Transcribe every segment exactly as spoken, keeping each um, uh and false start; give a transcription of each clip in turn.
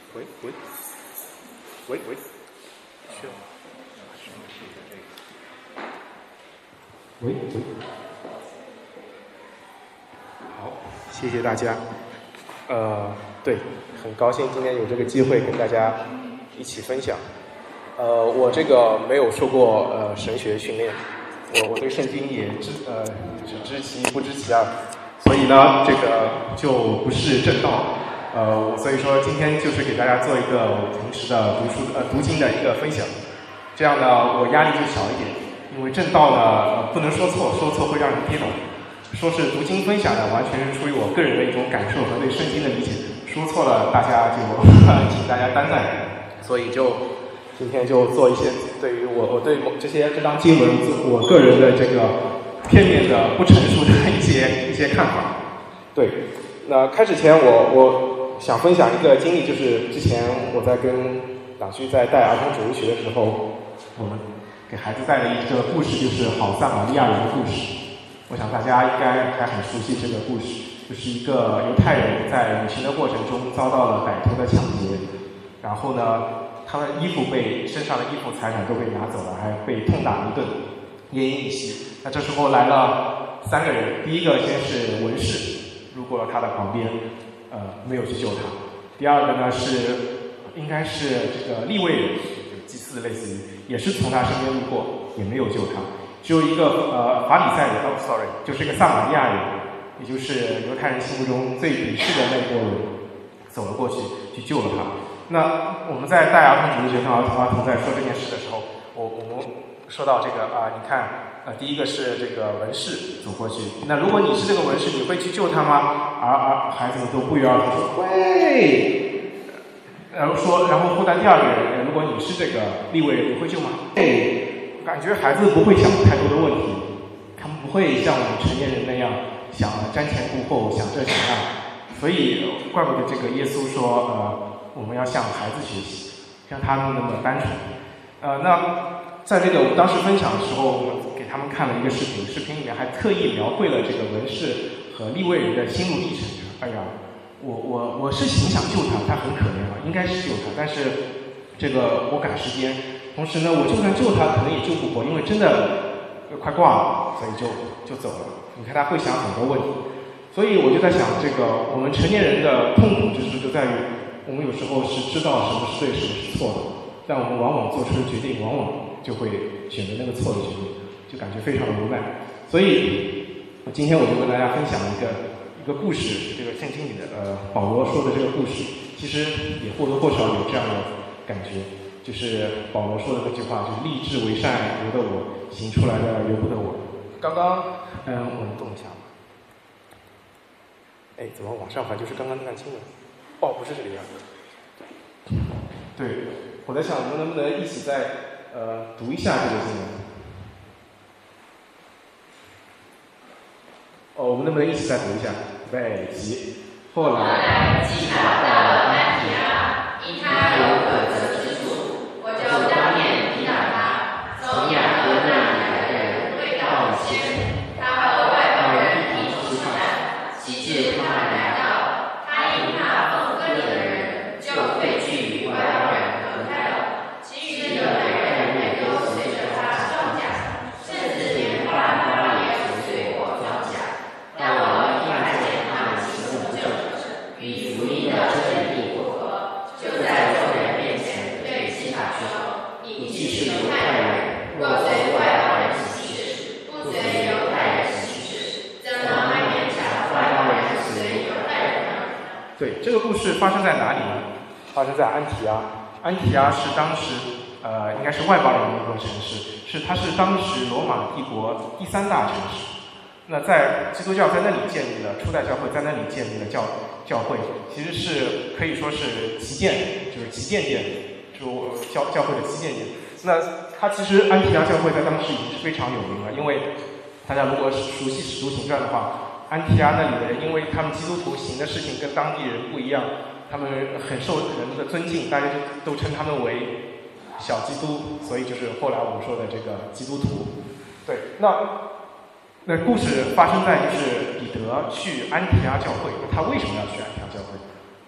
喂喂喂喂，需要喂喂，好，谢谢大家。呃，对，很高兴今天有这个机会跟大家一起分享。呃，我这个没有受过呃神学训练，我我对圣经也知呃只知其一不知其二，所以呢，这个就不是正道。呃，所以说今天就是给大家做一个我平时的读书呃读经的一个分享，这样呢我压力就小一点，因为正道呢、呃、不能说错，说错会让人跌倒。说是读经分享呢，完全是出于我个人的一种感受和对圣经的理解，说错了大家就请大家担待。所以就今天就做一些对于我我对这些这张经文我个人的这个片面的不成熟的一些一些看法。对，那开始前我我想分享一个经历，就是之前我在跟党区在带儿童主日学的时候，我们给孩子带了一个故事，就是好撒玛利亚人的故事。我想大家应该还很熟悉这个故事，就是一个犹太人在旅行的过程中遭到了歹徒的抢劫，然后呢，他的衣服被身上的衣服财产都被拿走了，还被痛打一顿，奄奄一息。那这时候来了三个人，第一个先是文士，路过了他的旁边，呃，没有去救他。第二个呢是应该是这个利未人，祭司类似于，也是从他身边路过，也没有救他。只有一个呃法利赛人，哦 ，sorry， 就是一个撒玛利亚人，也就是犹太人心目中最鄙视的那波人，走了过去，去救了他。那我们在带儿童主日学跟儿童儿童在说这件事的时候，我我们说到这个啊、呃，你看，呃，第一个是这个文士走过去，那如果你是这个文士，你会去救他吗？而而孩子们都不约而同说会，然后说，然后后来第二个人，如果你是这个利未人，你会救吗？会。感觉孩子不会想太多的问题，他们不会像我们成年人那样想瞻前顾后，想这想那。所以，怪不得这个耶稣说，呃，我们要向孩子学习，像他们那么单纯。呃，那在这个我们当时分享的时候，我们给他们看了一个视频，视频里面还特意描绘了这个文士和利未人的心路历程。哎呀，我我我是挺想救他，他很可怜啊，应该是救他，但是这个我赶时间。同时呢，我就算救他，可能也救不活，因为真的快挂了，所以就就走了。你看他会想很多问题，所以我就在想，这个我们成年人的痛苦之处就在于，我们有时候是知道什么是对，什么是错的，但我们往往做出的决定，往往就会选择那个错的决定，就感觉非常的无奈。所以，今天我就跟大家分享一个一个故事，这个圣经里的呃保罗说的这个故事，其实也或多或少有这样的感觉。就是保罗说的那句话，就是立志为善由得我，行出来的由不得我。刚刚，嗯，我们动一下吧。哎，怎么往上翻？就是刚刚那段经文。哦，不是这个样子。对，我在想，我们能不能一起再呃读一下这个经文？哦，我们能不能一起再读一下？预备起。后来，既找到了安提阿，因他有可责之处。就当面抵挡他，从雅各那里来的人对道先，他和外邦人一同吃饭，及至他们来到，他因怕奉割礼的人，就退去与外邦人隔开了。其余的犹太人也都随着他装甲，甚至连巴拉巴也随随我装甲。但我们看见他们行动正直，与福音的真理不合，就在众人面前对基法说。你既是犹太人，若随外邦人行事，不随犹太人行事，怎么还勉强外邦人随犹太人呢？对，这个故事发生在哪里呢？发生在安提阿。安提阿是当时呃，应该是外邦人的一个城市，是它是当时罗马帝国第三大城市。那在基督教在那里建立了初代教会，在那里建立了教教会，其实是可以说是旗舰，就是旗舰店。就教教会的旗舰店，那它其实安提阿教会在当时已经是非常有名了，因为大家如果熟悉《使徒行传》的话，安提阿那里的人，因为他们基督徒行的事情跟当地人不一样，他们很受人的尊敬，大家就都称他们为小基督，所以就是后来我们说的这个基督徒。对，那那故事发生在就是彼得去安提阿教会，他为什么要去安提阿教会？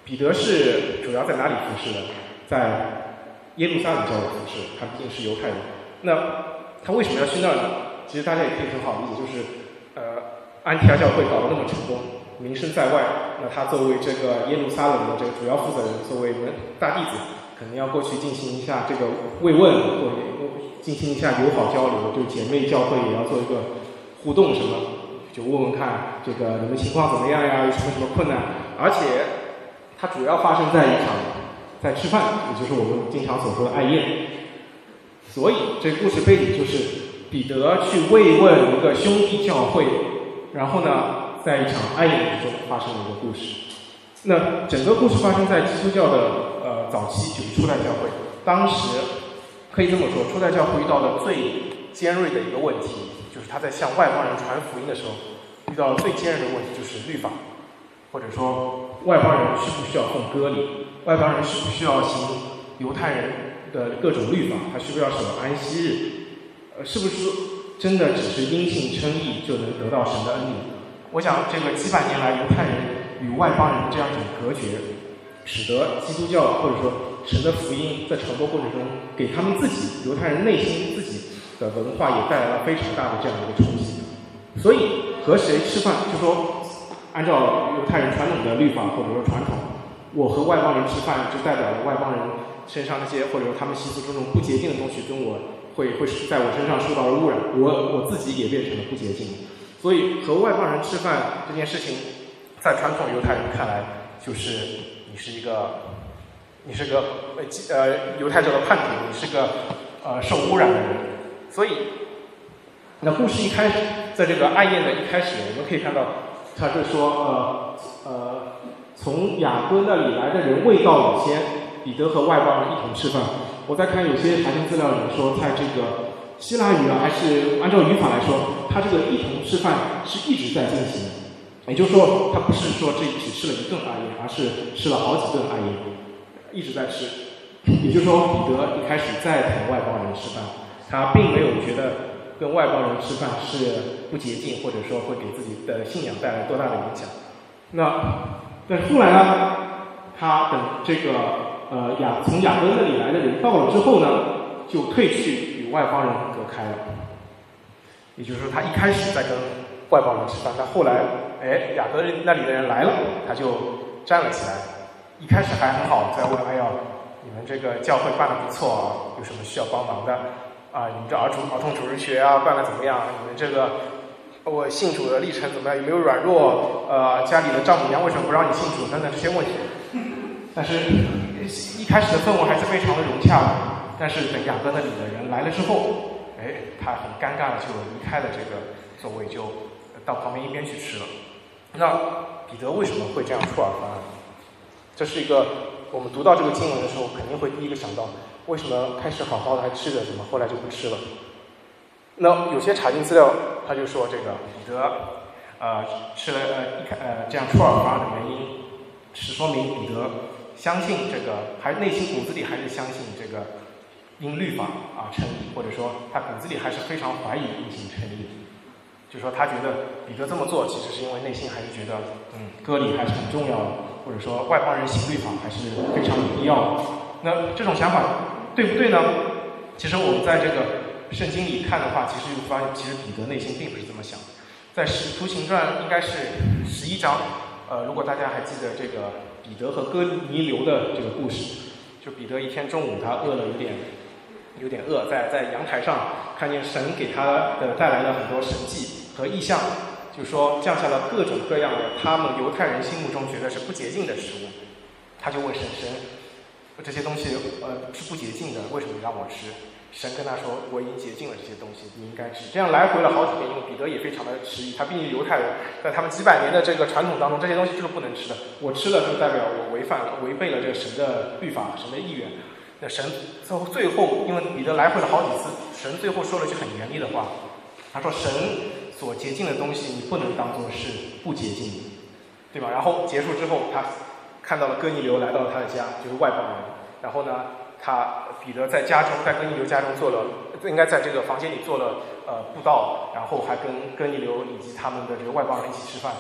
彼得是主要在哪里服侍的？在耶路撒冷教会服侍，他毕竟是犹太人。那他为什么要去那儿呢？其实大家也可以很好理解，就是呃，安提阿教会搞得那么成功，名声在外，那他作为这个耶路撒冷的这个主要负责人，作为大弟子，可能要过去进行一下这个慰问，或者进行一下友好交流，就姐妹教会也要做一个互动什么。就问问看这个你们情况怎么样呀？有什么什么困难？而且它主要发生在一场在吃饭，也就是我们经常所说的爱宴。所以这个故事背景就是彼得去慰问一个兄弟教会，然后呢，在一场爱宴之中发生了一个故事。那整个故事发生在基督教的呃早期，就是初代教会。当时可以这么说，初代教会遇到的最尖锐的一个问题。就是他在向外邦人传福音的时候，遇到了最尖锐的问题，就是律法，或者说外邦人需不需要奉割礼，外邦人需不需要行犹太人的各种律法，他需不需要守安息日，呃，是不是真的只是因信称义就能得到神的恩典？我想这个几百年来犹太人与外邦人这样一种隔绝，使得基督教或者说神的福音在传播过程中，给他们自己犹太人内心自己的文化也带来了非常大的这样一个冲击。所以和谁吃饭，就说按照犹太人传统的律法或者说传统，我和外邦人吃饭就代表了外邦人身上那些或者说他们习俗中那种不洁净的东西跟我会会在我身上受到了污染，我我自己也变成了不洁净。所以和外邦人吃饭这件事情，在传统犹太人看来，就是你是一个你是个呃犹太教的叛徒，你是个呃受污染的人。所以，那故事一开始，在这个爱宴的一开始，我们可以看到，他是说，呃呃，从雅各那里来的人未到以前，彼得和外邦人一同吃饭。我在看有些查经资料里面说，在这个希腊语啊，还是按照语法来说，他这个一同吃饭是一直在进行，也就是说，他不是说这只吃了一顿爱宴，而是吃了好几顿爱宴，一直在吃。也就是说，彼得一开始在同外邦人吃饭。他并没有觉得跟外邦人吃饭是不洁净，或者说会给自己的信仰带来多大的影响。那但是后来呢，他等这个呃雅从雅各那里来的人到了之后呢，就退去与外邦人隔开了。也就是说，他一开始在跟外邦人吃饭，但后来哎雅各那里的人来了，他就站了起来。一开始还很好，在问哎呀，你们这个教会办得不错啊，有什么需要帮忙的？啊，你们这儿主儿童主日学啊办得怎么样？你们这个我信主的历程怎么样？有没有软弱？呃，家里的丈母娘为什么不让你信主？等等这些问题。但是一开始的氛围还是非常的融洽的。但是等雅各那里的人来了之后，哎，他很尴尬的就离开了这个座位，就到旁边一边去吃了。那彼得为什么会这样出尔反尔？这是一个我们读到这个经文的时候，肯定会第一个想到。为什么开始好好的还吃着，怎么后来就不吃了？那有些查经资料，他就说这个彼得，呃，吃了呃一开呃这样出尔反尔的原因，是说明彼得相信这个，还内心骨子里还是相信这个因律法啊称义，或者说他骨子里还是非常怀疑因信称义。就说他觉得彼得这么做，其实是因为内心还是觉得，嗯，割礼还是很重要的，或者说外邦人行律法还是非常有必要的。那这种想法对不对呢？其实我们在这个圣经里看的话，其实就发现，其实彼得内心并不是这么想。在《使徒行传》应该是十一章，呃，如果大家还记得这个彼得和哥尼流的这个故事，就彼得一天中午他饿了有点有点饿，在在阳台上看见神给他的带来了很多神迹和异象，就说降下了各种各样的他们犹太人心目中觉得是不洁净的食物，他就问神神。这些东西呃是不洁净的，为什么让我吃？神跟他说，我已经洁净了这些东西，你应该吃。这样来回了好几遍，因为彼得也非常的迟疑，他毕竟犹太人，在他们几百年的这个传统当中，这些东西就是不能吃的。我吃了就代表我违反了、违背了这个神的律法、神的意愿。那神最后最后，因为彼得来回了好几次，神最后说了句很严厉的话，他说：“神所洁净的东西，你不能当作是不洁净的，对吧？”然后结束之后，他看到了哥尼流来到了他的家，就是外邦人。然后呢，他彼得在家中，在哥尼流家中做了，应该在这个房间里做了呃布道，然后还跟哥尼流以及他们的这个外邦人一起吃饭。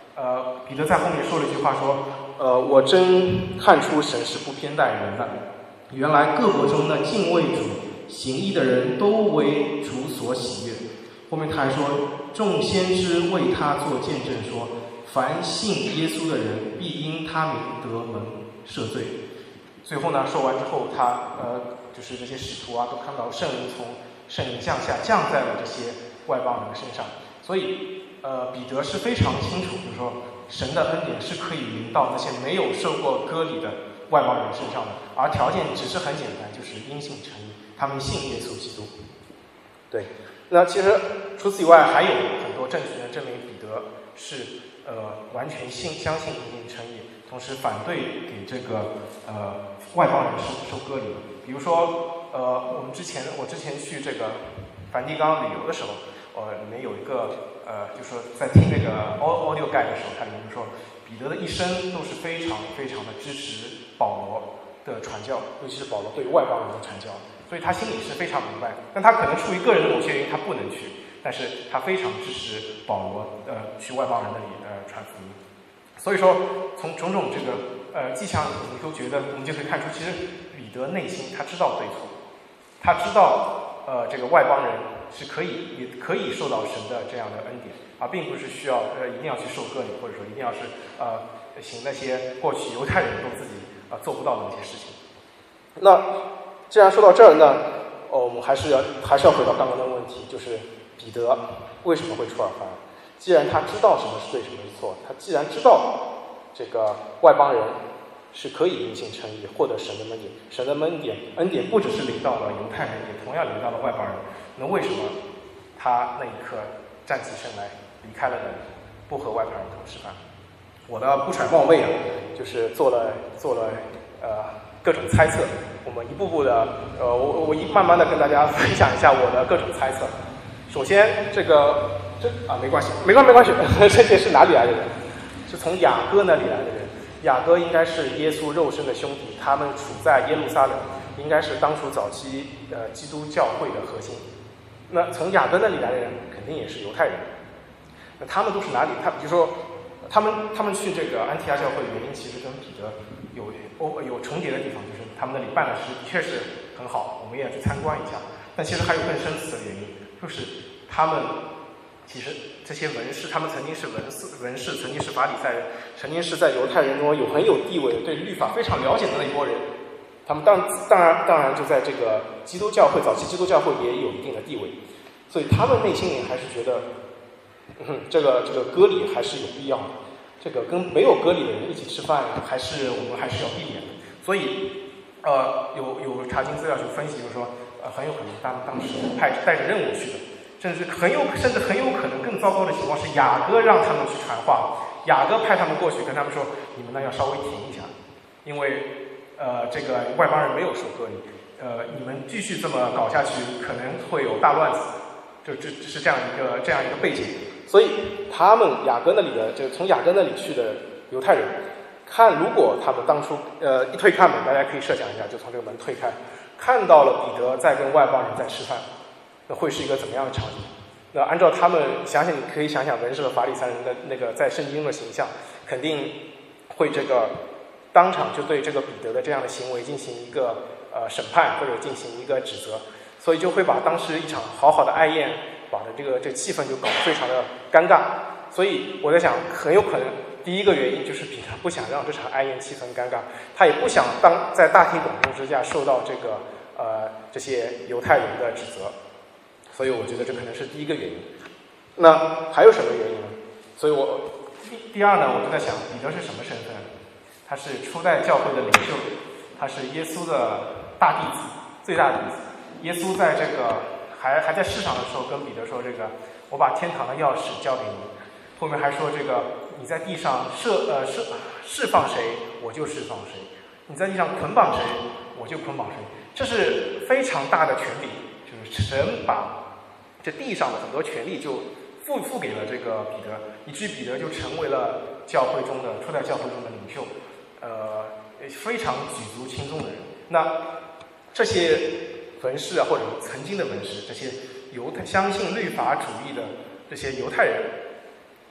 呃，彼得在后面说了一句话说，呃，我真看出神是不偏待人的。原来各国中的敬畏主、行义的人都为主所喜悦。后面他还说，众先知为他做见证说，凡信耶稣的人必因他名得蒙赦罪。最后呢，说完之后，他呃，就是这些使徒啊，都看到圣灵从圣灵降下，降在了这些外邦人身上。所以，呃，彼得是非常清楚，就是说，神的恩典是可以临到那些没有受过割礼的外邦人身上的，而条件只是很简单，就是因信称义，他们信耶稣基督。对，那其实除此以外，还有很多证据呢，证明彼得是呃完全信相信因信称义，同时反对给这个呃外邦人受受割礼的。比如说，呃，我们之前我之前去这个梵蒂冈旅游的时候，呃，里面有一个呃，就说在听那个 audio guide 的时候，它里面说彼得的一生都是非常非常的支持保罗的传教，尤其是保罗对外邦人的传教，所以他心里是非常明白，但他可能出于个人的某些原因他不能去，但是他非常支持保罗呃去外邦人那里呃传福音。所以说从种种这个呃迹象，我们都觉得我们就可以看出，其实彼得内心他知道对错，他知道呃这个外邦人是可以也可以受到神的这样的恩典，而并不是需要呃一定要去受割礼，或者说一定要是呃行那些过去犹太人都自己啊、呃、做不到的那些事情。那既然说到这儿呢，哦，我们还是要还是要回到刚刚的问题，就是彼得为什么会出尔反尔？既然他知道什么是对，什么是错，他既然知道这个外邦人是可以因信称义，获得神的恩典，神的恩典恩典不只是临到了犹太人，也同样临到了外邦人。那为什么他那一刻站起身来离开了人，不和外邦人同吃饭？我的不揣冒昧啊，就是做了做了呃各种猜测。我们一步步的呃，我我一慢慢的跟大家分享一下我的各种猜测。首先，这个这啊没关系，没关没关系，这些是哪里来的人？是从雅各那里来的人。雅各应该是耶稣肉身的兄弟，他们处在耶路撒冷，应该是当初早期呃基督教会的核心。那从雅各那里来的人，肯定也是犹太人。那他们都是哪里？他比如说，他们他们去这个安提阿教会的原因，其实跟彼得有有有重叠的地方，就是他们那里办的事的确是很好，我们也要去参观一下。但其实还有更深层次的原因，就是他们其实这些文士，他们曾经是文士，文士曾经是法利赛人，曾经是在犹太人中有很有地位的，对律法非常了解的那一波人。他们当当然当然就在这个基督教会早期基督教会也有一定的地位，所以他们内心里还是觉得，嗯，这个这个割礼还是有必要的。这个跟没有割礼的人一起吃饭，还是我们还是要避免的。所以，呃，有有查经资料去分析，就是说，呃，很有可能当当时派带着任务去的，甚至很有甚至很有可能更糟糕的情况是雅各让他们去传话，雅各派他们过去跟他们说，你们呢要稍微停一下，因为呃这个外邦人没有受割礼，呃你们继续这么搞下去，可能会有大乱子，就这这是这样一个这样一个背景。所以他们雅各那里的，就从雅各那里去的犹太人，看如果他们当初呃一推开门，大家可以设想一下，就从这个门推开，看到了彼得在跟外邦人在吃饭，那会是一个怎么样的场景？那按照他们想想，你可以想想文士和法利赛人的那个在圣经中的形象，肯定会这个当场就对这个彼得的这样的行为进行一个呃审判，或者进行一个指责，所以就会把当时一场好好的爱宴，把的这个这个气氛就搞得非常的尴尬。所以我在想，很有可能第一个原因就是彼得不想让这场爱宴气氛尴尬，他也不想当在大庭广众之下受到这个呃这些犹太人的指责，所以我觉得这可能是第一个原因。那还有什么原因呢？所以我第第二呢，我就在想彼得是什么身份？他是初代教会的领袖，他是耶稣的大弟子，最大的弟子。耶稣在这个还还在世上的时候，跟彼得说：“这个我把天堂的钥匙交给你。”后面还说：“这个你在地上释呃释释放谁，我就释放谁；你在地上捆绑谁，我就捆绑谁。”这是非常大的权力，就是神把这地上的很多权力就付付给了这个彼得，以至于彼得就成为了教会中的初代教会中的领袖，呃，非常举足轻重的人。那这些文士啊，或者曾经的文士，这些犹太相信律法主义的这些犹太人，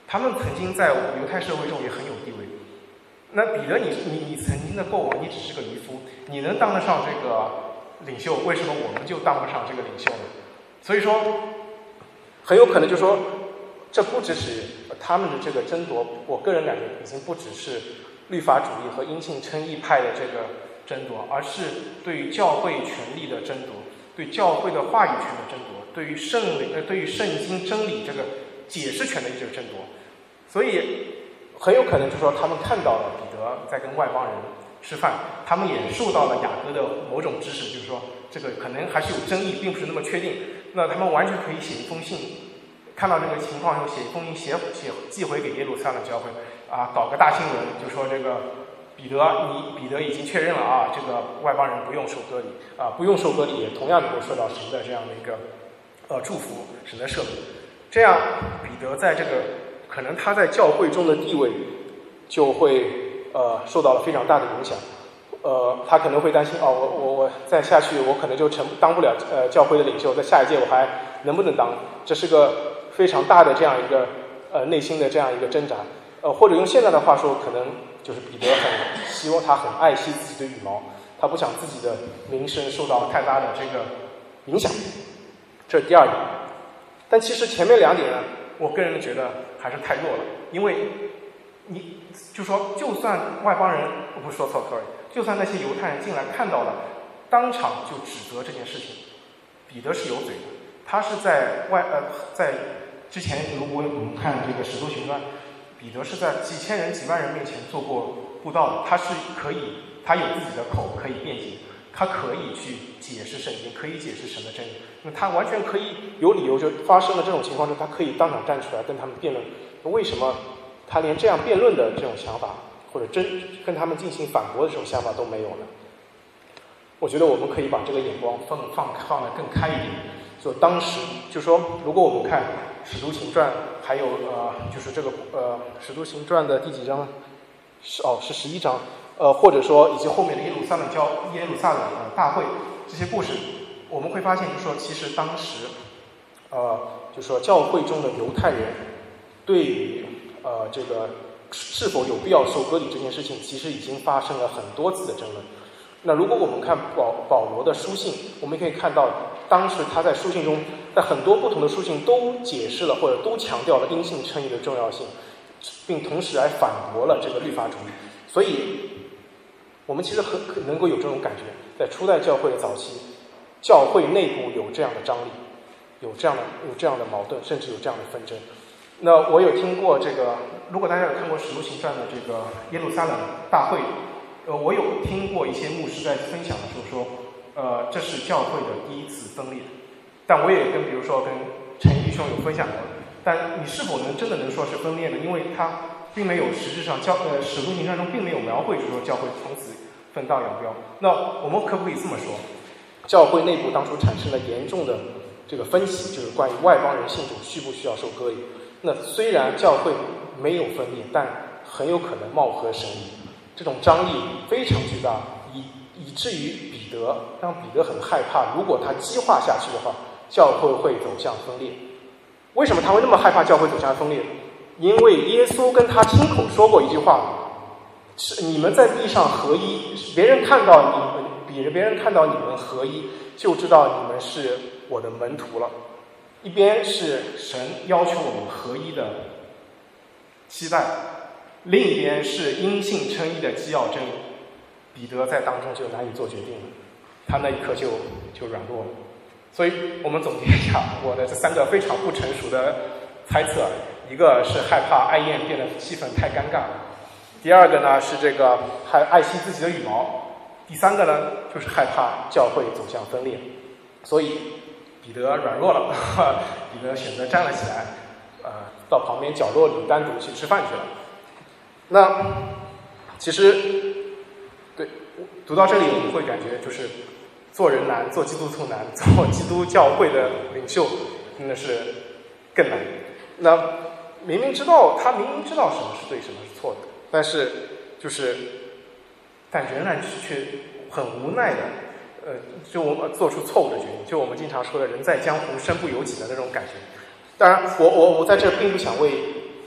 他们曾经在犹太社会中也很有地位。那彼得你，你你曾经的过往，你只是个渔夫，你能当得上这个领袖，为什么我们就当不上这个领袖呢？所以说，很有可能就说，这不只是他们的这个争夺，我个人感觉已经不只是律法主义和因信称义派的这个争夺，而是对于教会权力的争夺，对教会的话语权的争夺，对于圣呃对于圣经真理这个解释权的一个争夺。所以很有可能就说他们看到了彼得在跟外邦人吃饭，他们也受到了雅各的某种知识，就是说这个可能还是有争议，并不是那么确定。那他们完全可以写一封信，看到这个情况后写一封信写写寄回给耶路撒冷教会啊，搞个大新闻，就说这个彼得你彼得已经确认了啊，这个外邦人不用受割礼啊，不用受割礼也同样能够受到神的这样的一个呃祝福，神的赦免。这样彼得在这个可能他在教会中的地位就会呃受到了非常大的影响。呃，他可能会担心哦，我我我再下去，我可能就成当不了呃教会的领袖，在下一届我还能不能当？这是个非常大的这样一个呃内心的这样一个挣扎。呃，或者用现在的话说，可能就是彼得很希望他很爱惜自己的羽毛，他不想自己的名声受到太大的这个影响。这是第二点。但其实前面两点呢，我个人觉得还是太弱了，因为你就说，就算外邦人，我不是说错 sorry， 就算那些犹太人进来看到了，当场就指责这件事情，彼得是有嘴的，他是在外呃在之前，如果我们看这个《使徒行传》，彼得是在几千人、几万人面前做过布道的，他是可以，他有自己的口可以辩解，他可以去解释圣经，可以解释神的真理，那他完全可以有理由，就发生了这种情况中，他可以当场站出来跟他们辩论。为什么他连这样辩论的这种想法，或者真跟他们进行反驳的这种想法都没有呢？我觉得我们可以把这个眼光放放放得更开一点。就当时就说，如果我们看《使徒行传》，还有呃，就是这个呃，《使徒行传》的第几章？是哦，是十一章。呃，或者说以及后面的耶路撒冷教耶路撒冷呃大会这些故事，我们会发现，就是说，其实当时，呃，就是说教会中的犹太人对于呃这个是否有必要受割礼这件事情，其实已经发生了很多次的争论。那如果我们看保保罗的书信，我们可以看到，当时他在书信中，在很多不同的书信都解释了或者都强调了因信称义的重要性，并同时还反驳了这个律法主义。所以我们其实很能够有这种感觉，在初代教会的早期，教会内部有这样的张力，有这样的有这样的矛盾，甚至有这样的纷争。那我有听过这个，如果大家有看过《使徒行传》的这个耶路撒冷大会，呃，我有听过一些牧师在分享的时候说，呃，这是教会的第一次分裂。但我也跟比如说跟陈毅兄有分享过，但你是否能真的能说是分裂呢？因为他并没有实质上教呃《使徒行传》中并没有描绘，就是说教会从此分道扬镳。那我们可不可以这么说？教会内部当初产生了严重的这个分歧，就是关于外邦人信主需不需要受割礼。那虽然教会没有分裂，但很有可能貌合神离，这种张力非常巨大，以以至于彼得让彼得很害怕，如果他激化下去的话，教会会走向分裂。为什么他会那么害怕教会走向分裂？因为耶稣跟他亲口说过一句话，是你们在地上合一，别人看到你们，比别人看到你们合一，就知道你们是我的门徒了。一边是神要求我们合一的期待，另一边是因信称义的基要真理。彼得在当中就难以做决定了，他那一刻就就软弱了。所以我们总结一下我的这三个非常不成熟的猜测：一个是害怕爱宴变得气氛太尴尬；第二个呢是这个还爱惜自己的羽毛；第三个呢就是害怕教会走向分裂。所以彼得软弱了，彼得选择站了起来，呃，到旁边角落里单独去吃饭去了。那其实，对，读到这里我们会感觉就是做人难，做基督徒难，做基督教会的领袖真的是更难。那明明知道他明明知道什么是对，什么是错的，但是就是，但仍然却很无奈的。呃，就我们做出错误的决定，就我们经常说的人在江湖身不由己的那种感觉。当然，我我我在这并不想为彼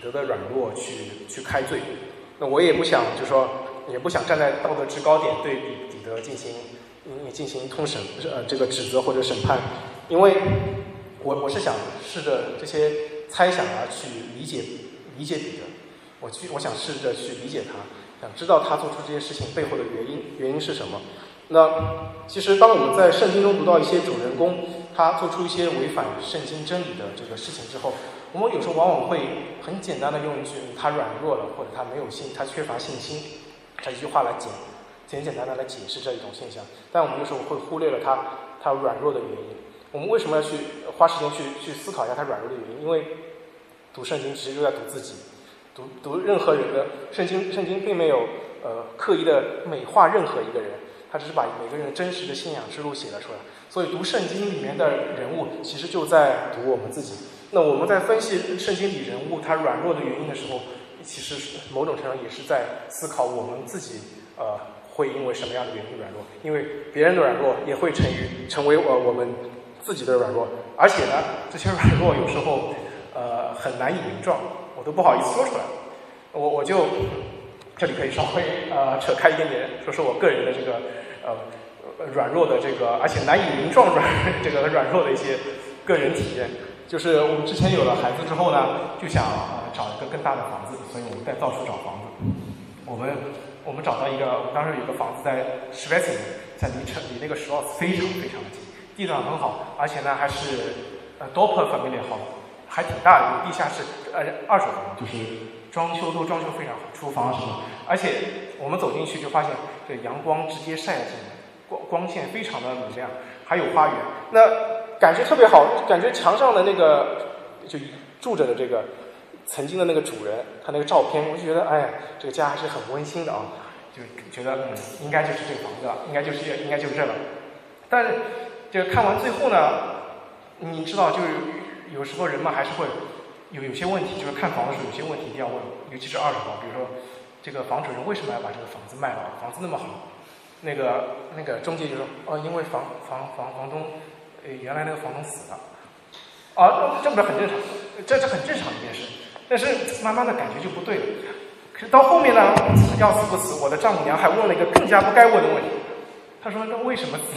得的软弱去去开罪。那我也不想，就是说，也不想站在道德制高点对彼彼得进行嗯进行通审呃这个指责或者审判，因为我我是想试着这些猜想啊去理解理解彼得，我去我想试着去理解他，想知道他做出这些事情背后的原因原因是什么。那其实当我们在圣经中读到一些主人公他做出一些违反圣经真理的这个事情之后，我们有时候往往会很简单的用一句他软弱了，或者他没有信他缺乏信心这一句话来简简简单单来解释这一种现象，但我们有时候会忽略了他他软弱的原因。我们为什么要去花时间去去思考一下他软弱的原因？因为读圣经其实就在读自己，读读任何人的圣经，圣经并没有呃刻意的美化任何一个人，他只是把每个人真实的信仰之路写了出来。所以读圣经里面的人物，其实就在读我们自己。那我们在分析圣经里人物他软弱的原因的时候，其实某种程度也是在思考我们自己呃会因为什么样的原因软弱，因为别人的软弱也会成于成为呃我们自己的软弱，而且呢，这些软弱有时候呃很难以名状，我都不好意思说出来。我我就这里可以稍微呃扯开一点点，说说我个人的这个呃软弱的这个，而且难以名状软这个软弱的一些个人体验。就是我们之前有了孩子之后呢，就想呃找一个更大的房子，所以我们在到处找房子。我们我们找到一个，我们当时有个房子在施瓦茨，在离城离那个施瓦茨非常非常的近，地段很好，而且呢还是呃 Doper family house，还挺大的，有地下室，呃二手房，就是装修都装修非常好，厨房什么，而且我们走进去就发现这阳光直接晒进来，光光线非常的明亮，还有花园，那感觉特别好，感觉墙上的那个就住着的这个曾经的那个主人，他那个照片，我就觉得哎，这个家还是很温馨的啊，就觉得嗯，应该就是这个房子了，应该就是应该就是这了。但是这个看完最后呢，你知道，就是有时候人嘛还是会有有些问题，就是看房的时候有些问题一定要问，尤其是二手房，比如说这个房主人为什么要把这个房子卖了？房子那么好，那个那个中介就说哦，因为房房房房东。呃，原来那个房东死了，啊，这不是很正常，这这很正常的一件事。但是慢慢的感觉就不对了。可是到后面呢，要死不死，我的丈母娘还问了一个更加不该问的问题。她说：“那为什么死？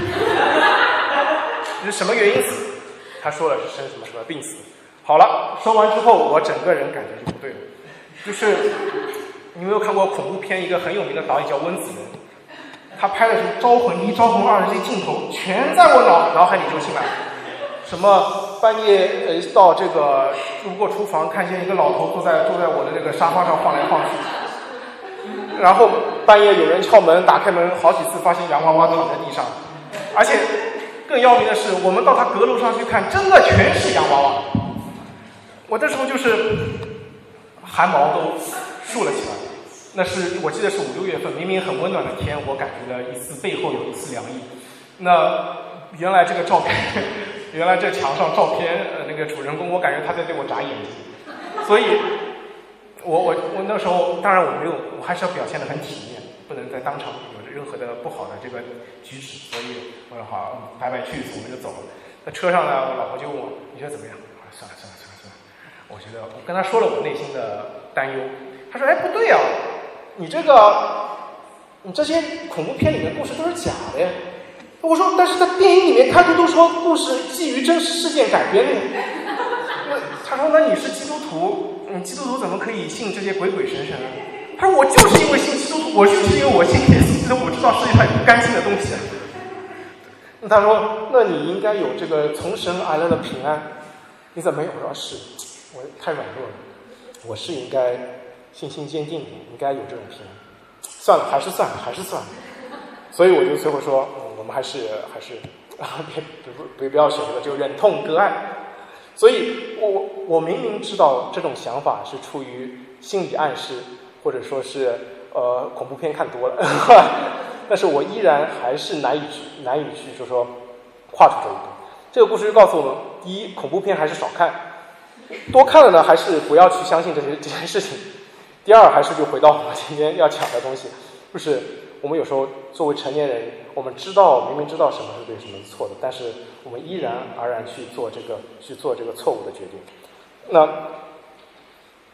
是什么原因死？”她说了是生什么什么病死。好了，说完之后，我整个人感觉就不对了。就是你有没有看过恐怖片？一个很有名的导演叫温子仁。他拍的是《招魂一》《招魂二》的这些镜头，全在我脑脑海里就进来了。什么半夜呃到这个路过厨房，看见一个老头坐在坐在我的这个沙发上晃来晃去，然后半夜有人敲门，打开门好几次发现洋娃娃躺在地上，而且更要命的是，我们到他阁楼上去看，真的全是洋娃娃。我这时候就是汗毛都竖了起来。那是我记得是五六月份，明明很温暖的天，我感觉了一丝背后有一丝凉意。那原来这个照片，原来这墙上照片，呃，那个主人公，我感觉他在对我眨眼睛。所以，我我我那时候，当然我没有，我还是要表现得很体面，不能在当场有任何的不好的这个举止。所以我说好，拜拜去，我们就走了。在车上呢，我老婆就问我，你觉得怎么样？我说算了算了算了算了，我觉得我跟她说了我内心的担忧。她说，哎，不对啊。你这个，你这些恐怖片里面故事都是假的呀。我说，但是在电影里面开头都说故事基于真实事件改编的呀。那他说，那你是基督徒，你基督徒怎么可以信这些鬼鬼神神呢？他说，我就是因为信基督徒，我就是因为我信耶稣，所以我知道世界上有不甘心的东西啊。那他说，那你应该有这个从神而来的平安，你怎么没有？我说是，我太软弱了，我是应该信心坚定，应该有这种平安。算了，还是算了，还是算了。所以我就最后说，嗯、我们还是还是啊，别别不要选择，就忍痛割爱。所以我我明明知道这种想法是出于心理暗示，或者说是呃恐怖片看多了，但是我依然还是难以去难以去就说跨出这一步。这个故事就告诉我们：第一，恐怖片还是少看；多看了呢，还是不要去相信这些这件事情。第二，还是就回到我们今天要讲的东西，就是我们有时候作为成年人，我们知道明明知道什么是对，什么是错的，但是我们依然而然去做这个去做这个错误的决定。那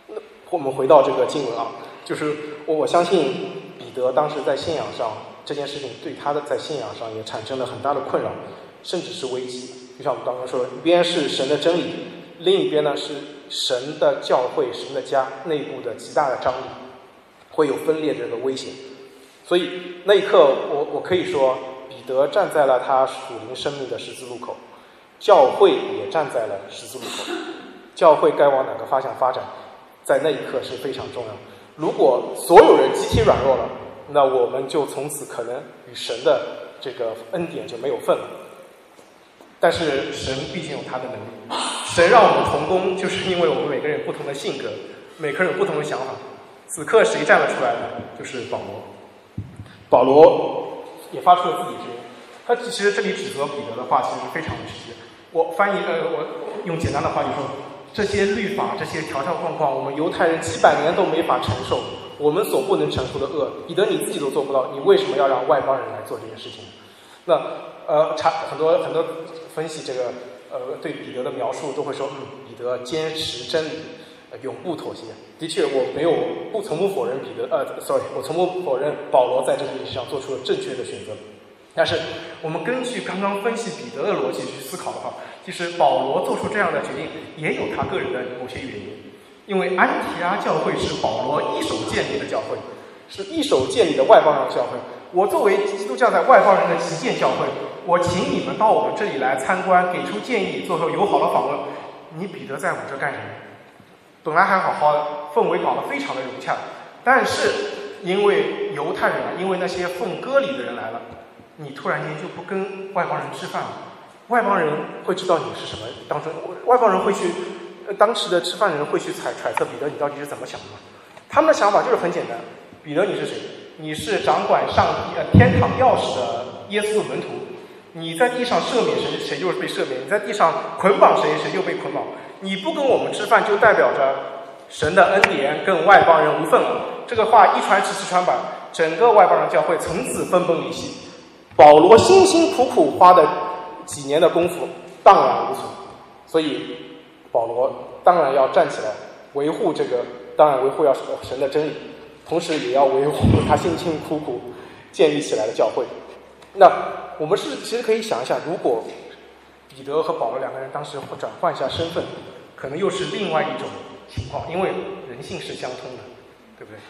我们回到这个经文啊，就是我我相信彼得当时在信仰上这件事情对他的在信仰上也产生了很大的困扰，甚至是危机。就像我们刚刚说的，一边是神的真理，另一边呢是神的教会、神的家内部的极大的张力，会有分裂这个危险。所以那一刻我我可以说，彼得站在了他属灵生命的十字路口，教会也站在了十字路口。教会该往哪个方向发展，在那一刻是非常重要。如果所有人集体软弱了，那我们就从此可能与神的这个恩典就没有份了。但是神毕竟有他的能力，神让我们同工，就是因为我们每个人有不同的性格，每个人有不同的想法。此刻谁站了出来呢？就是保罗。保罗也发出了自己之音。他其实这里指责彼得的话其实是非常的直接。我翻译呃，我用简单的话就说，这些律法、这些条条框框，我们犹太人几百年都没法承受，我们所不能承受的恶，彼得你自己都做不到，你为什么要让外邦人来做这件事情？那呃，查很多很多分析这个呃对彼得的描述都会说，嗯，彼得坚持真理，呃、永不妥协。的确，我没有不从不否认彼得呃，sorry， 我从不否认保罗在这个问题上做出了正确的选择。但是我们根据刚刚分析彼得的逻辑去思考的话，其实保罗做出这样的决定也有他个人的某些原因。因为安提阿教会是保罗一手建立的教会，是一手建立的外邦人教会。我作为基督教在外邦人的旗舰教会，我请你们到我们这里来参观，给出建议，做出友好的访问。你彼得在我这干什么？本来还好好的，氛围搞得非常的融洽，但是因为犹太人啊，因为那些奉割礼的人来了，你突然间就不跟外邦人吃饭了。外邦人会知道你是什么当中，外邦人会去，呃、当时的吃饭人会去揣揣测彼得你到底是怎么想的吗？他们的想法就是很简单，彼得你是谁？你是掌管上帝呃天堂钥匙的耶稣的门徒，你在地上赦免谁，谁就是被赦免；你在地上捆绑谁，谁就被捆绑。你不跟我们吃饭，就代表着神的恩典跟外邦人无份了。这个话一传十，十传百，整个外邦人教会从此分崩离析。保罗辛辛苦苦花的几年的功夫荡然无存，所以保罗当然要站起来维护这个，当然维护要神的真理，同时也要维护他辛辛苦苦建立起来的教会。那我们是其实可以想一下，如果彼得和保罗两个人当时转换一下身份，可能又是另外一种情况，因为人性是相通的，对不对？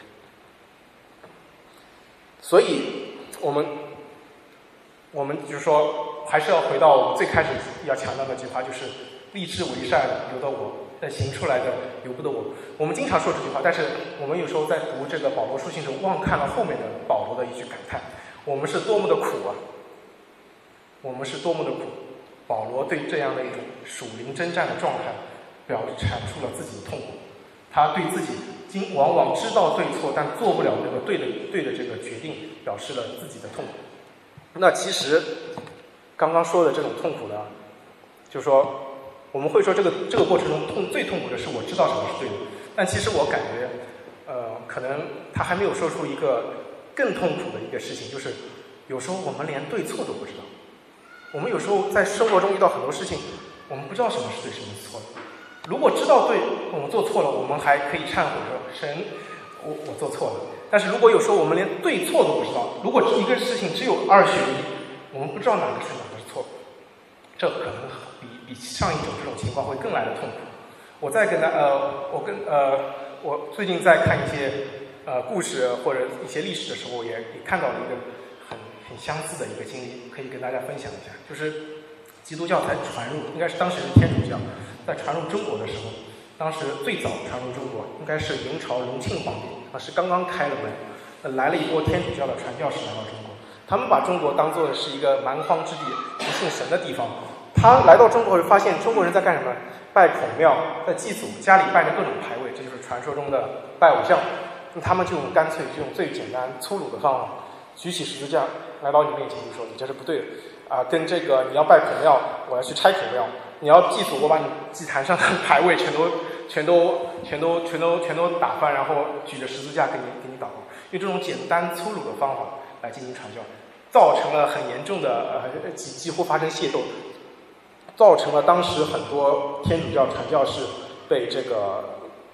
所以我们我们就是说，还是要回到我们最开始要强调的那句话，就是立志为善，由得我，但行出来的由不得我。我们经常说这句话，但是我们有时候在读这个保罗书信时，忘看了后面的保罗的一句感叹：我们是多么的苦啊！我们是多么的苦！保罗对这样的一种属灵征战的状态，表阐述了自己的痛苦。他对自己经往往知道对错，但做不了这个对的对的这个决定，表示了自己的痛苦。那其实刚刚说的这种痛苦呢，就是说我们会说这个这个过程中痛最痛苦的是我知道什么是对的，但其实我感觉，呃，可能他还没有说出一个更痛苦的一个事情，就是有时候我们连对错都不知道。我们有时候在生活中遇到很多事情，我们不知道什么是对，什么是错的。如果知道对，我们做错了，我们还可以忏悔说神，我我做错了。但是如果有时候我们连对错都不知道，如果一个事情只有二选一，我们不知道哪个是哪个是错，这可能比比上一种这种情况会更来的痛苦。我在跟他呃，我跟呃，我最近在看一些呃故事或者一些历史的时候，也也看到了一个很很相似的一个经历，可以跟大家分享一下。就是基督教才传入，应该是当时是天主教在传入中国的时候，当时最早传入中国应该是元朝隆庆皇帝，当时刚刚开了门，呃，来了一波天主教的传教士来到中国，他们把中国当作是一个蛮荒之地，不信神的地方。他来到中国就发现中国人在干什么？拜孔庙，在祭祖，家里拜着各种牌位，这就是传说中的拜偶像。那他们就用干脆就用最简单粗鲁的方法，举起十字架来到你面前，就说你这是不对的啊！跟这个你要拜孔庙，我要去拆孔庙；你要祭祖，我把你祭坛上的牌位全都、全都、全都、全都、全都打翻，然后举着十字架给你给你祷告。用这种简单粗鲁的方法来进行传教，造成了很严重的呃几几乎发生械斗，造成了当时很多天主教传教士被这个。被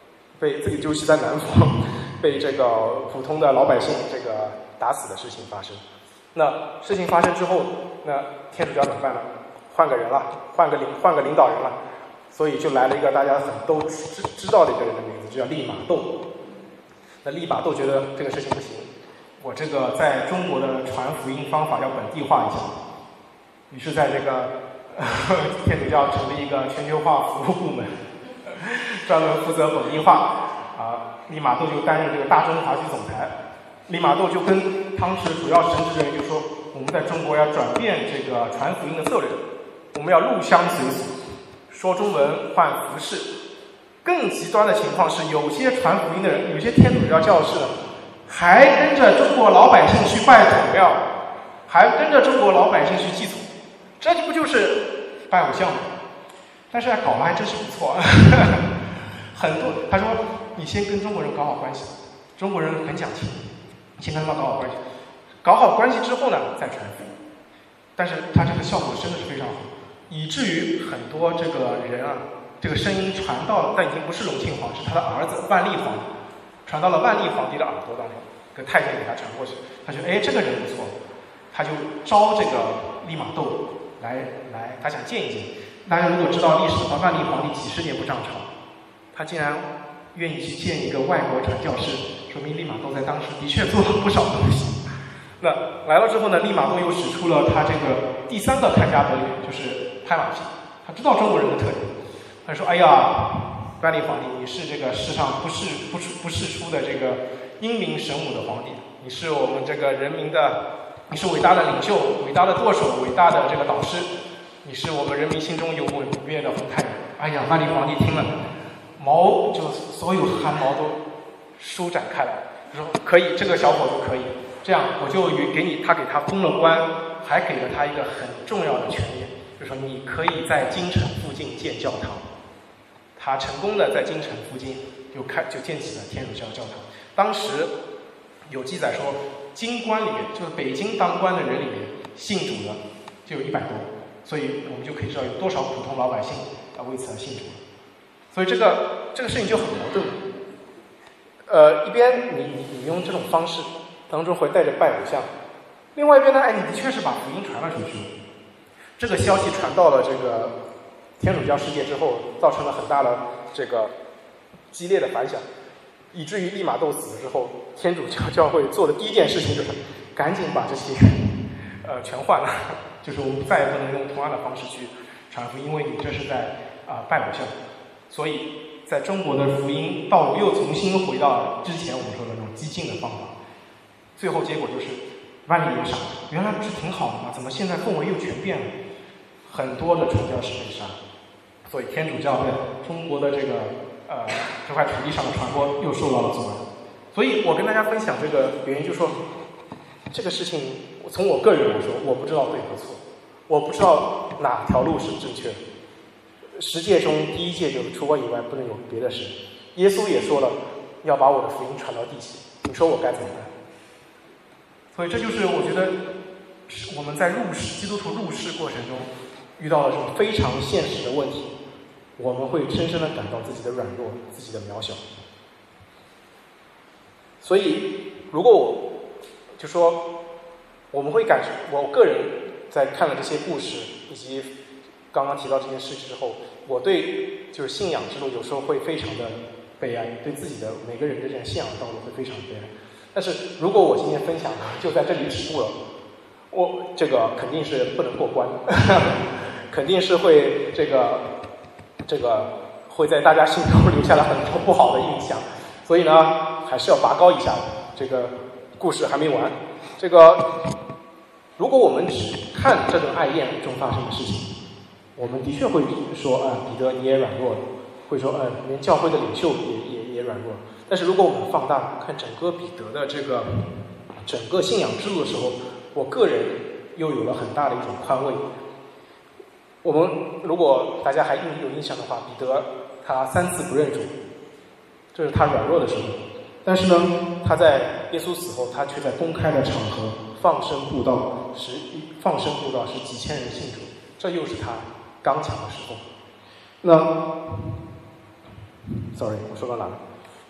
被这个就是在南方被这个普通的老百姓这个打死的事情发生。那事情发生之后，那天主教怎么办呢？换个人了，换个领换个领导人了，所以就来了一个大家很都知知道的一个人的名字，就叫利玛窦。那利玛窦觉得这个事情不行，我这个在中国的传福音方法要本地化一下，于是在这个、呃、天主教成立一个全球化服务部门，专门负责本地化。啊，利玛窦就担任这个大中华区总裁。利玛窦就跟当时主要神职人员就说，我们在中国要转变这个传福音的策略，我们要入乡随俗，说中文换服饰。更极端的情况是，有些传福音的人，有些天主教教士呢，还跟着中国老百姓去拜祖庙，还跟着中国老百姓去祭祖，这不就是拜偶像吗？但是搞了还真是不错。很多他说，你先跟中国人搞好关系，中国人很讲情，先跟他们搞好关系，搞好关系之后呢，再传福音。但是他这个效果真的是非常好，以至于很多这个人啊，这个声音传到了，但已经不是隆庆皇，是他的儿子万历皇帝，传到了万历皇帝的耳朵当中，这个太监给他传过去，他觉得哎这个人不错，他就招这个利玛窦来来，他想见一见。大家如果知道历史的话，万历皇帝几十年不上朝，他竟然愿意去见一个外国传教士，说明利玛窦在当时的确做了不少东西。那来了之后呢，利玛窦又使出了他这个第三个看家本领，就是拍马屁。他知道中国人的特点，他说：“哎呀，万历皇帝，你是这个世上不世不出不世出的这个英明神武的皇帝，你是我们这个人民的，你是伟大的领袖、伟大的舵手、伟大的这个导师，你是我们人民心中永远不灭的红太阳。”哎呀，万历皇帝听了，毛就所有汗毛都舒展开来，他说：“可以，这个小伙子可以。”这样，我就给你，他给他封了官，还给了他一个很重要的权利，就是说你可以在京城附近建教堂。他成功的在京城附近就开就建起了天主教教堂。当时有记载说，京官里面，就是北京当官的人里面，信主的就有一百多，所以我们就可以知道有多少普通老百姓啊为此而信主。所以这个这个事情就很矛盾。呃，一边你你你用这种方式。当中会带着拜偶像，另外一边呢，哎，你的确是把福音传了出去。这个消息传到了这个天主教世界之后，造成了很大的这个激烈的反响，以至于利玛窦死了之后，天主教教会做的第一件事情就是赶紧把这些呃全换了，就是我们再也不能用同样的方式去传福音，因为你这是在啊、呃、拜偶像。所以在中国的福音道路又重新回到之前我们说的那种激进的方法。最后结果就是万历也傻，原来不是挺好的吗？怎么现在氛围又全变了？很多的传教士被杀，所以天主教在中国的这个呃这块土地上的传播又受到了阻碍。所以我跟大家分享这个原因，就是说这个事情从我个人来说，我不知道对和错，我不知道哪条路是正确的。十诫中第一诫就是除我以外不能有别的神。耶稣也说了要把我的福音传到地极，你说我该怎么办？所以这就是我觉得我们在入世基督徒入世过程中遇到了这种非常现实的问题，我们会深深的感到自己的软弱，自己的渺小。所以如果我就说我们会感觉，我个人在看了这些故事以及刚刚提到这件事之后，我对就是信仰之路有时候会非常的悲哀，对自己的每个人的这样信仰道路会非常悲哀。但是如果我今天分享就在这里止步了，我这个肯定是不能过关的，肯定是会这个这个会在大家心中留下了很多不好的印象。所以呢，还是要拔高一下，这个故事还没完。这个如果我们只看这种爱宴中发生的事情，我们的确会说啊，彼得你也软弱了，会说呃，连教会的领袖也也也软弱了。但是如果我们放大看整个彼得的这个整个信仰之路的时候，我个人又有了很大的一种宽慰。我们如果大家还有印象的话，彼得他三次不认主，这是他软弱的时候。但是呢，他在耶稣死后，他却在公开的场合放声布道，使放声布道，使几千人信主，这又是他刚强的时候。那 ，sorry， 我说到哪了？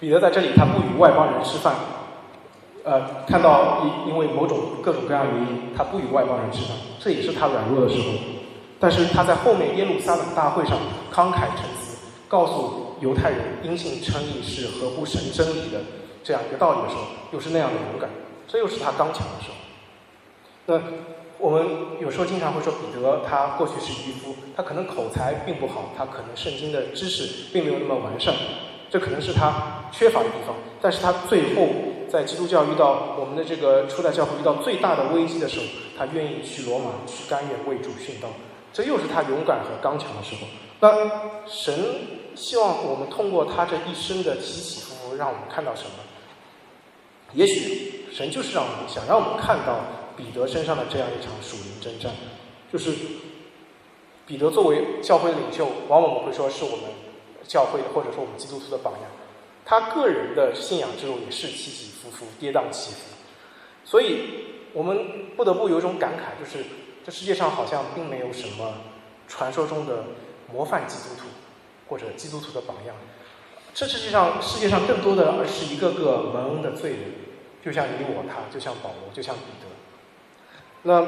彼得在这里他不与外邦人吃饭，呃，看到因因为某种各种各样的原因，他不与外邦人吃饭，这也是他软弱的时候。但是他在后面耶路撒冷大会上慷慨陈词，告诉犹太人因信称义是合乎神真理的这样一个道理的时候，又是那样的勇敢，这又是他刚强的时候。那我们有时候经常会说彼得他过去是渔夫，他可能口才并不好，他可能圣经的知识并没有那么完善，这可能是他缺乏的地方。但是他最后在基督教遇到我们的这个初代教会遇到最大的危机的时候，他愿意去罗马，去甘愿为主殉道，这又是他勇敢和刚强的时候。那神希望我们通过他这一生的起起伏伏，让我们看到什么？也许神就是让我们想让我们看到彼得身上的这样一场属灵征战，就是彼得作为教会的领袖，往往我们会说是我们教会的或者说我们基督徒的榜样，他个人的信仰之路也是起起伏伏，跌宕起伏。所以我们不得不有一种感慨，就是这世界上好像并没有什么传说中的模范基督徒或者基督徒的榜样，这世界上世界上更多的而是一个个蒙恩的罪人，就像你我他，就像保罗，就像彼得。那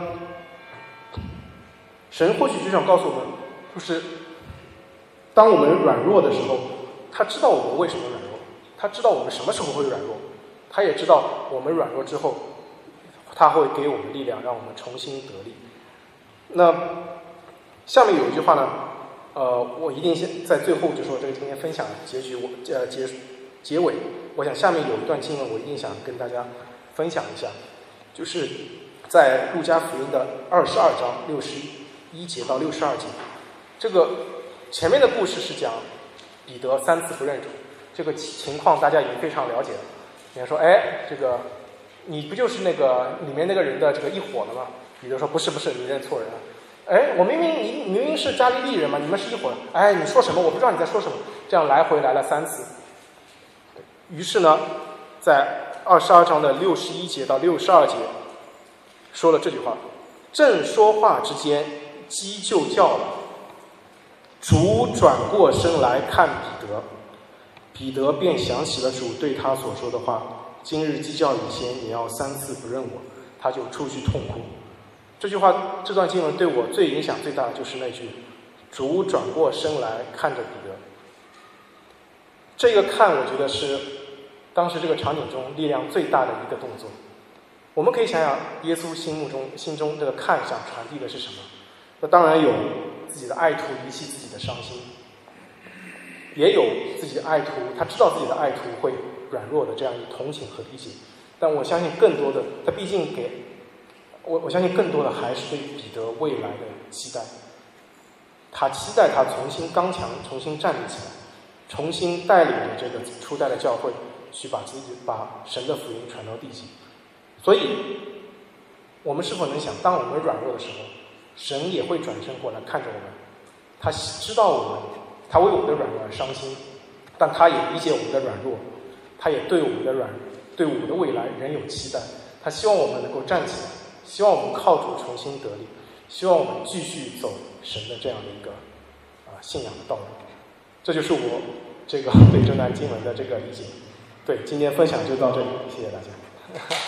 神或许就想告诉我们，就是当我们软弱的时候，他知道我们为什么软弱，他知道我们什么时候会软弱，他也知道我们软弱之后，他会给我们力量，让我们重新得力。那下面有一句话呢，呃，我一定先在最后就说这个今天分享的结局，我呃结结尾，我想下面有一段经文，我一定想跟大家分享一下，就是在路加福音的二十二章六十一节到六十二节，这个前面的故事是讲彼得三次不认主，这个情况大家已经非常了解了。你看说，哎，这个你不就是那个里面那个人的这个一伙的吗？彼得说不是不是，你认错人了。哎，我明明你明明是加利利人嘛，你们是一伙的。哎，你说什么？我不知道你在说什么。这样来回来了三次。于是呢，在二十二章的六十一节到六十二节说了这句话：正说话之间，鸡就叫了。主转过身来看彼得，彼得便想起了主对他所说的话：今日鸡叫以前，你要三次不认我。他就出去痛哭。这句话，这段经文对我最影响最大的就是那句：主转过身来看着彼得。这个看，我觉得是当时这个场景中力量最大的一个动作。我们可以想想，耶稣心目中心中这个看想传递的是什么？那当然有自己的爱徒离弃自己的伤心，也有自己的爱徒，他知道自己的爱徒会软弱的这样一同情和理解。但我相信更多的，他毕竟给我，我相信更多的还是对彼得未来的期待。他期待他重新刚强，重新站立起来，重新带领着这个初代的教会去把自己把神的福音传到地极。所以，我们是否能想，当我们软弱的时候，神也会转身过来看着我们，他知道我们，他为我们的软弱而伤心，但他也理解我们的软弱，他也对我们的软对我们的未来仍有期待。他希望我们能够站起来，希望我们靠主重新得力，希望我们继续走神的这样的一个啊、呃、信仰的道路。这就是我这个对这段经文的这个理解。对，今天分享就到这里，谢谢大家。